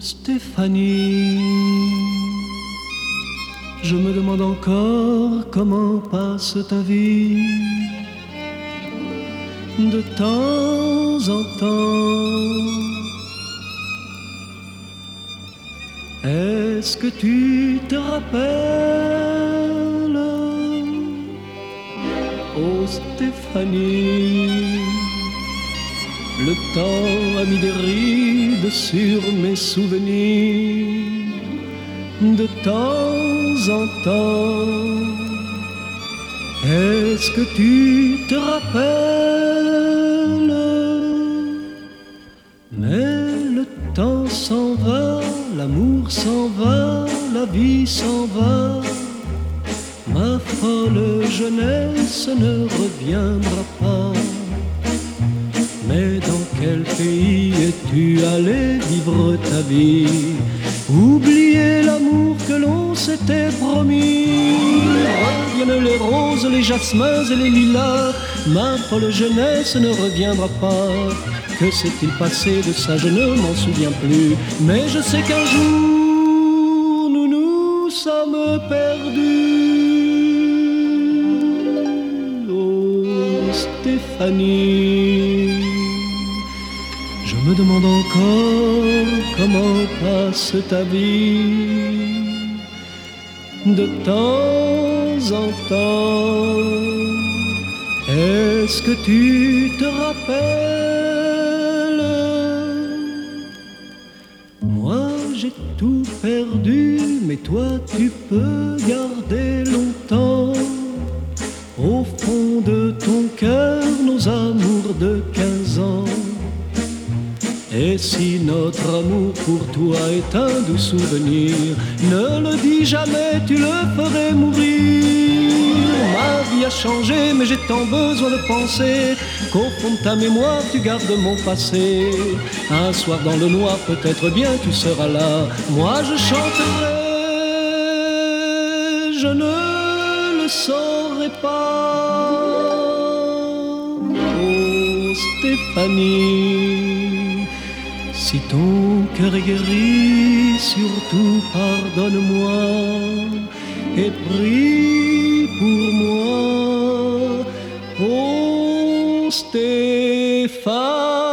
Stéphanie, je me demande encore comment passe ta vie. De temps en temps, est-ce que tu te rappelles, oh Stéphanie, le temps a mis des rides sur mes souvenirs. De temps en temps, est-ce que tu te rappelles? Mais le temps s'en va, l'amour s'en va, la vie s'en va. Ma folle jeunesse ne reviendra pas. Mais dans quel pays es-tu allé vivre ta vie? Oublier l'amour que l'on s'était promis. Reviennent les roses, les jasmins et les lilas. Ma folle jeunesse ne reviendra pas. Que s'est-il passé de ça, je ne m'en souviens plus. Mais je sais qu'un jour nous nous sommes perdus. Oh Stéphanie, je me demande encore comment passe ta vie. De temps en temps, est-ce que tu te rappelles? Moi j'ai tout perdu, mais toi tu peux garder longtemps au fond de ton cœur nos amours de 15 ans. Et si notre amour pour toi est un doux souvenir, ne le dis jamais, tu le ferais mourir. Ma vie a changé, mais j'ai tant besoin de penser qu'au fond de ta mémoire, tu gardes mon passé. Un soir dans le noir, peut-être bien tu seras là. Moi je chanterai, je ne le saurais pas. Oh Stéphanie, si ton cœur est guéri, surtout pardonne-moi et prie pour moi, oh Stéphanie.